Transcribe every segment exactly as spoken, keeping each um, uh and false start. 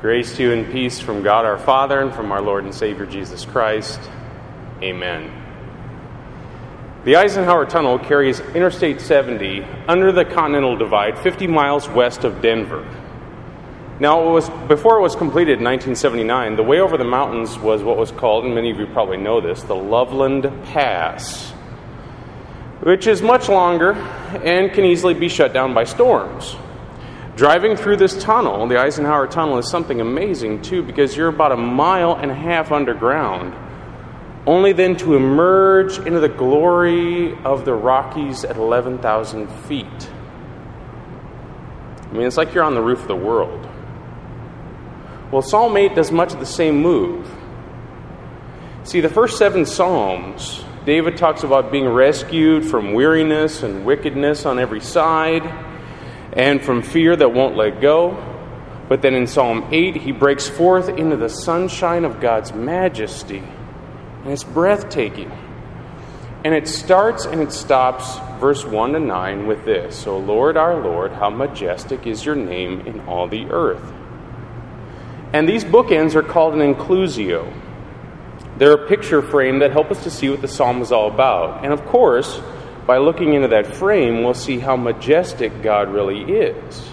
Grace to you and peace from God our Father and from our Lord and Savior Jesus Christ. Amen. The Eisenhower Tunnel carries Interstate seventy under the Continental Divide, fifty miles west of Denver. Now, it was before it was completed in nineteen seventy-nine, the way over the mountains was what was called, and many of you probably know this, the Loveland Pass, which is much longer and can easily be shut down by storms. Driving through this tunnel, the Eisenhower Tunnel, is something amazing, too, because you're about a mile and a half underground, only then to emerge into the glory of the Rockies at eleven thousand feet. I mean, it's like you're on the roof of the world. Well, Psalm eight does much of the same move. See, the first seven Psalms, David talks about being rescued from weariness and wickedness on every side, and from fear that won't let go. But then in Psalm eight, he breaks forth into the sunshine of God's majesty. And it's breathtaking. And it starts and it stops, verse one to nine, with this: O Lord, our Lord, how majestic is your name in all the earth. And these bookends are called an inclusio. They're a picture frame that help us to see what the psalm is all about. And of course, by looking into that frame, we'll see how majestic God really is.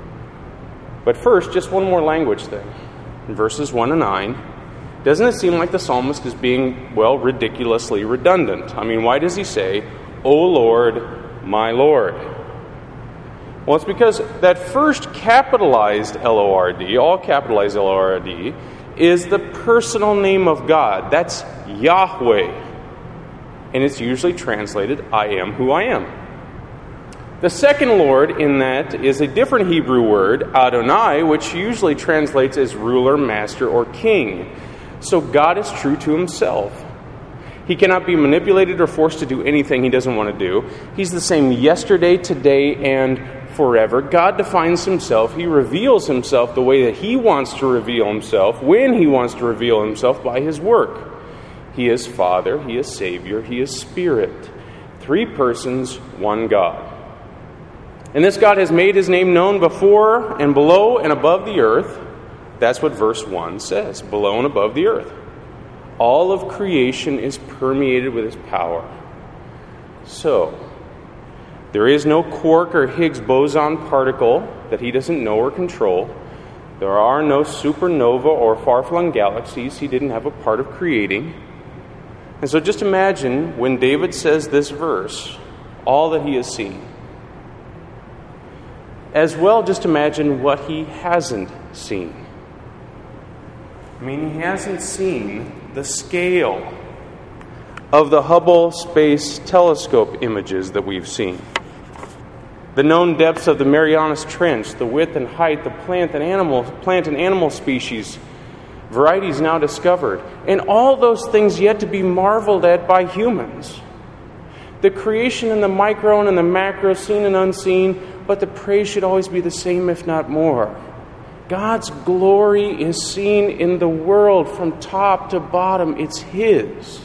But first, just one more language thing. In verses one to nine, doesn't it seem like the psalmist is being, well, ridiculously redundant? I mean, why does he say, O Lord, my Lord? Well, it's because that first capitalized L O R D, all capitalized L O R D, is the personal name of God. That's Yahweh. And it's usually translated, I am who I am. The second Lord in that is a different Hebrew word, Adonai, which usually translates as ruler, master, or king. So God is true to himself. He cannot be manipulated or forced to do anything he doesn't want to do. He's the same yesterday, today, and forever. God defines himself. He reveals himself the way that he wants to reveal himself, when he wants to reveal himself, by his work. He is Father, he is Savior, he is Spirit. Three persons, one God. And this God has made his name known before and below and above the earth. That's what verse one says, below and above the earth. All of creation is permeated with his power. So, there is no quark or Higgs boson particle that he doesn't know or control. There are no supernova or far-flung galaxies he didn't have a part of creating. And so just imagine when David says this verse, all that he has seen. As well, just imagine what he hasn't seen. I mean, he hasn't seen the scale of the Hubble Space Telescope images that we've seen. The known depths of the Marianas Trench, the width and height, the plant and animal, plant and animal species, varieties now discovered, and all those things yet to be marveled at by humans. The creation and the micro and the macro, seen and unseen, but the praise should always be the same, if not more. God's glory is seen in the world from top to bottom. It's his.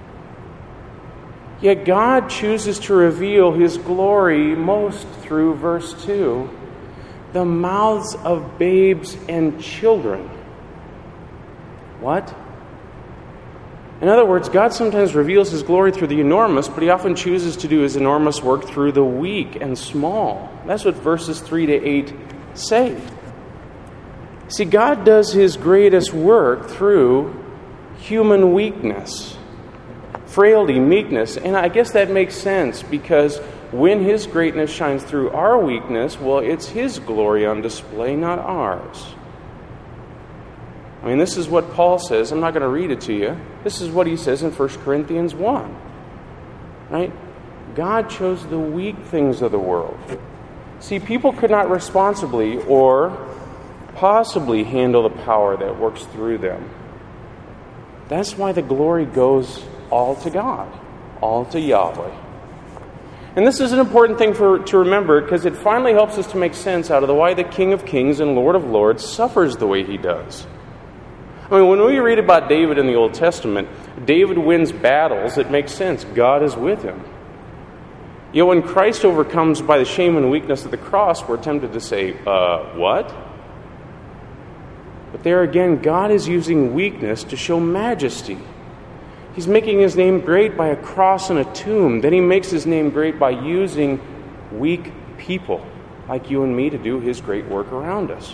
Yet God chooses to reveal his glory most through verse two, the mouths of babes and children. What? In other words, God sometimes reveals his glory through the enormous, but he often chooses to do his enormous work through the weak and small. That's what verses three to eight say. See, God does his greatest work through human weakness, frailty, meekness, and I guess that makes sense because when his greatness shines through our weakness, well, it's his glory on display, not ours. I mean, this is what Paul says. I'm not going to read it to you. This is what he says in First Corinthians one. Right? God chose the weak things of the world. See, people could not responsibly or possibly handle the power that works through them. That's why the glory goes all to God, all to Yahweh. And this is an important thing for to remember because it finally helps us to make sense out of the why the King of Kings and Lord of Lords suffers the way he does. I mean, when we read about David in the Old Testament, David wins battles. It makes sense. God is with him. Yet when Christ overcomes by the shame and weakness of the cross, we're tempted to say, uh, what? But there again, God is using weakness to show majesty. He's making his name great by a cross and a tomb. Then he makes his name great by using weak people like you and me to do his great work around us.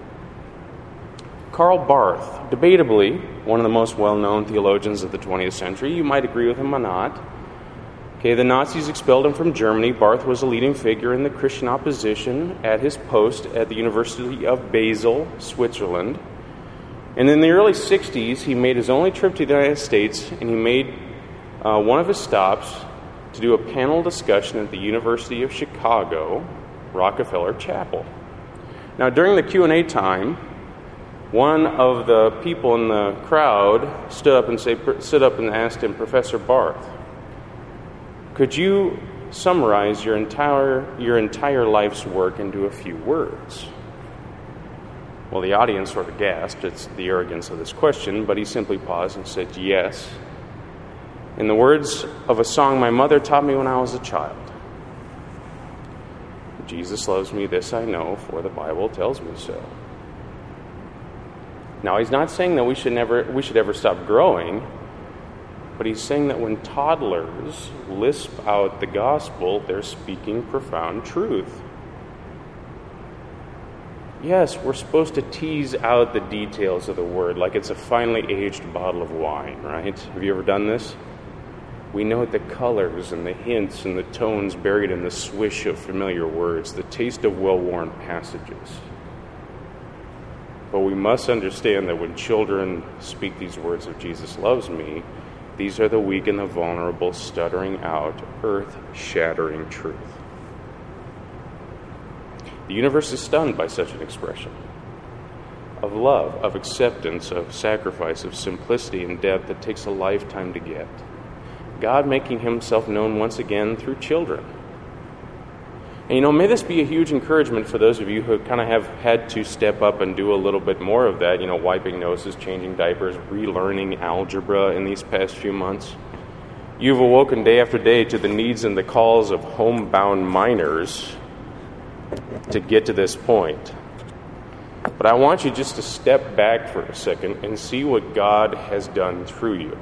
Karl Barth, debatably one of the most well-known theologians of the twentieth century. You might agree with him or not. Okay, the Nazis expelled him from Germany. Barth was a leading figure in the Christian opposition at his post at the University of Basel, Switzerland. And in the early sixties, he made his only trip to the United States, and he made uh, one of his stops to do a panel discussion at the University of Chicago, Rockefeller Chapel. Now, during the Q and A time, one of the people in the crowd stood up and say, stood up and asked him, Professor Barth, could you summarize your entire your entire life's work into a few words? Well, the audience sort of gasped at the arrogance of this question, but he simply paused and said, yes. In the words of a song my mother taught me when I was a child. Jesus loves me, this I know, for the Bible tells me so. Now, he's not saying that we should never we should ever stop growing, but he's saying that when toddlers lisp out the gospel, they're speaking profound truth. Yes, we're supposed to tease out the details of the word like it's a finely aged bottle of wine, right? Have you ever done this? We note the colors and the hints and the tones buried in the swish of familiar words, the taste of well-worn passages. But we must understand that when children speak these words of Jesus loves me, these are the weak and the vulnerable stuttering out earth-shattering truth. The universe is stunned by such an expression of love, of acceptance, of sacrifice, of simplicity and depth that takes a lifetime to get. God making himself known once again through children. And you know, may this be a huge encouragement for those of you who kind of have had to step up and do a little bit more of that, you know, wiping noses, changing diapers, relearning algebra in these past few months. You've awoken day after day to the needs and the calls of homebound minors to get to this point. But I want you just to step back for a second and see what God has done through you.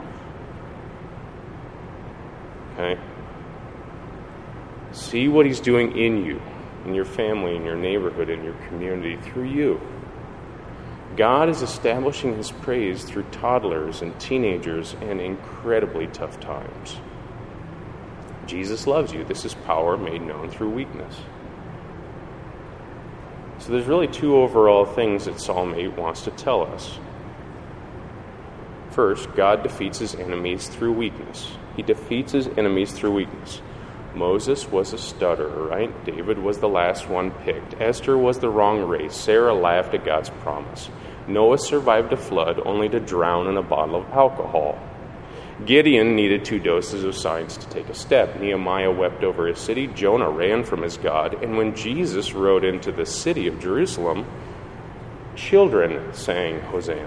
Okay? See what he's doing in you, in your family, in your neighborhood, in your community, through you. God is establishing his praise through toddlers and teenagers and incredibly tough times. Jesus loves you. This is power made known through weakness. So there's really two overall things that Psalm eight wants to tell us. First, God defeats his enemies through weakness. He defeats his enemies through weakness. Moses was a stutterer, right? David was the last one picked. Esther was the wrong race. Sarah laughed at God's promise. Noah survived a flood only to drown in a bottle of alcohol. Gideon needed two doses of science to take a step. Nehemiah wept over his city. Jonah ran from his God. And when Jesus rode into the city of Jerusalem, children sang Hosanna.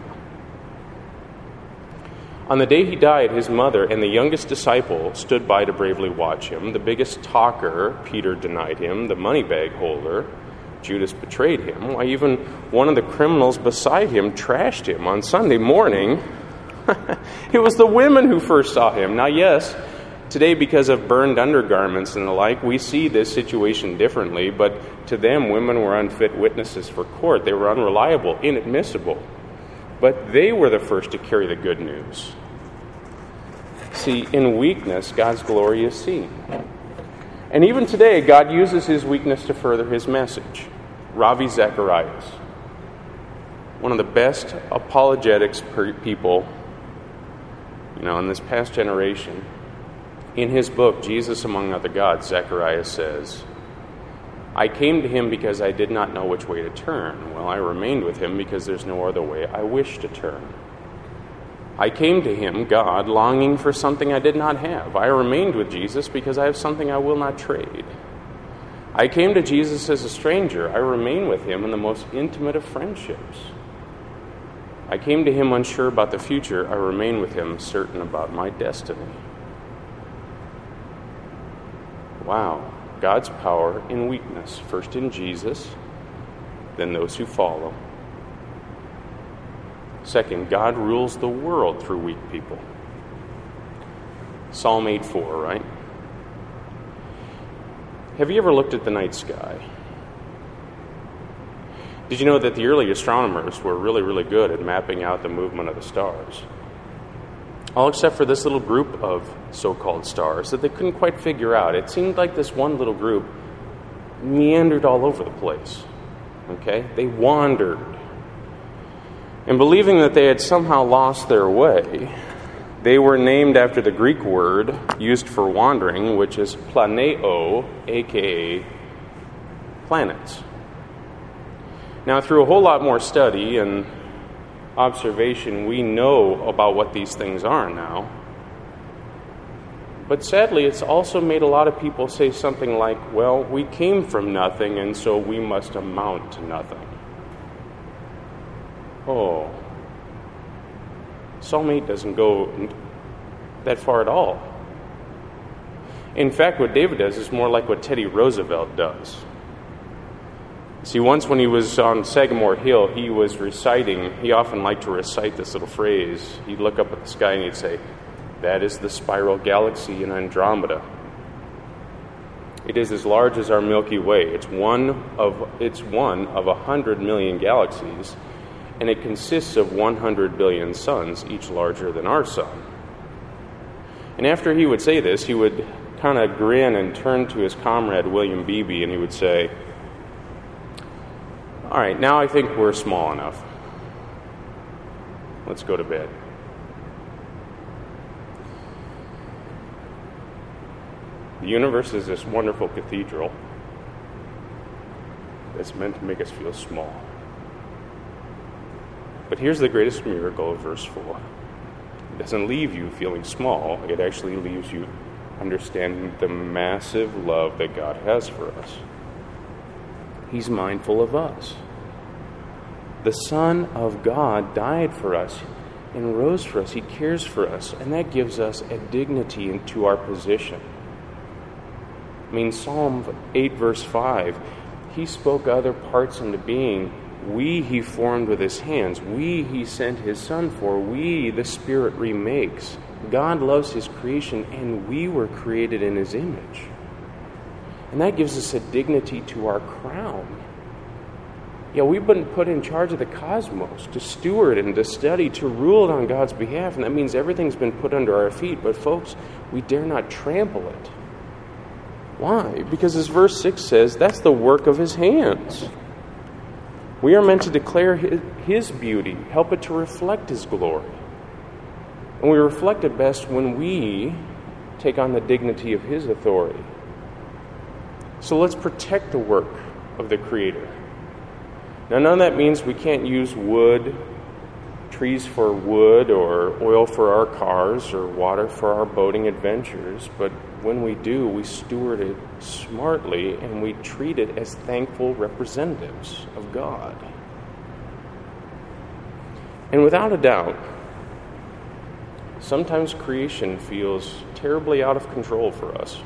On the day he died, his mother and the youngest disciple stood by to bravely watch him. The biggest talker, Peter, denied him. The money bag holder, Judas, betrayed him. Why, even one of the criminals beside him trashed him on Sunday morning. It was the women who first saw him. Now, yes, today because of burned undergarments and the like, we see this situation differently, but to them, women were unfit witnesses for court. They were unreliable, inadmissible. But they were the first to carry the good news. See, in weakness, God's glory is seen. And even today, God uses his weakness to further his message. Ravi Zacharias, one of the best apologetics people, you know, in this past generation. In his book, Jesus Among Other Gods, Zacharias says, I came to him because I did not know which way to turn. Well, I remained with him because there's no other way I wish to turn. I came to him, God, longing for something I did not have. I remained with Jesus because I have something I will not trade. I came to Jesus as a stranger. I remain with him in the most intimate of friendships. I came to him unsure about the future. I remain with him certain about my destiny. Wow. God's power in weakness, first in Jesus, then those who follow. Second, God rules the world through weak people. Psalm eight four, right? Have you ever looked at the night sky? Did you know that the early astronomers were really, really good at mapping out the movement of the stars? All except for this little group of so-called stars that they couldn't quite figure out. It seemed like this one little group meandered all over the place. Okay? They wandered. And believing that they had somehow lost their way, they were named after the Greek word used for wandering, which is planeo, aka planets. Now, through a whole lot more study and observation, we know about what these things are now. But sadly, it's also made a lot of people say something like, well, we came from nothing, and so we must amount to nothing. Oh, Psalm eight doesn't go that far at all. In fact, what David does is more like what Teddy Roosevelt does. See, once when he was on Sagamore Hill, he was reciting, he often liked to recite this little phrase. He'd look up at the sky and he'd say, "That is the spiral galaxy in Andromeda. It is as large as our Milky Way. It's one of it's one of a hundred million galaxies, and it consists of one hundred billion suns, each larger than our sun." And after he would say this, he would kind of grin and turn to his comrade William Beebe, and he would say, "All right, now I think we're small enough. Let's go to bed." The universe is this wonderful cathedral that's meant to make us feel small. But here's the greatest miracle of verse four. It doesn't leave you feeling small. It actually leaves you understanding the massive love that God has for us. He's mindful of us. The Son of God died for us and rose for us. He cares for us, and that gives us a dignity into our position. I mean, Psalm eight, verse five, He spoke other parts into being. We He formed with His hands. We He sent His Son for. We the Spirit remakes. God loves His creation, and we were created in His image. And that gives us a dignity to our crown. Yeah, we've been put in charge of the cosmos to steward and to study, to rule it on God's behalf, and that means everything's been put under our feet. But folks, we dare not trample it. Why? Because as verse six says, that's the work of His hands. We are meant to declare His, His beauty, help it to reflect His glory. And we reflect it best when we take on the dignity of His authority. So let's protect the work of the Creator. Now, none of that means we can't use wood, trees for wood, or oil for our cars, or water for our boating adventures. But when we do, we steward it smartly, and we treat it as thankful representatives of God. And without a doubt, sometimes creation feels terribly out of control for us.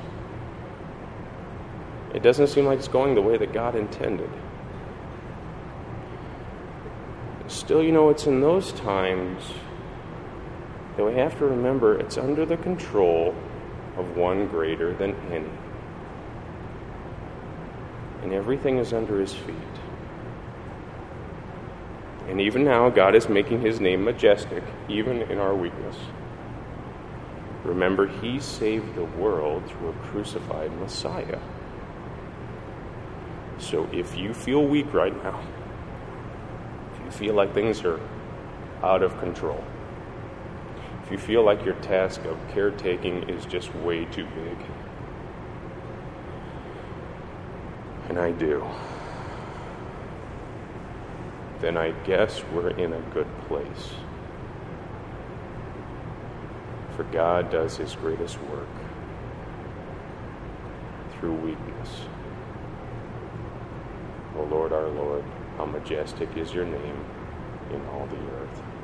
It doesn't seem like it's going the way that God intended. Still, you know, it's in those times that we have to remember it's under the control of one greater than any. And everything is under His feet. And even now, God is making His name majestic, even in our weakness. Remember, He saved the world through a crucified Messiah. So if you feel weak right now, if you feel like things are out of control, if you feel like your task of caretaking is just way too big, and I do, then I guess we're in a good place. For God does His greatest work through weakness. O Lord, our Lord, how majestic is Your name in all the earth.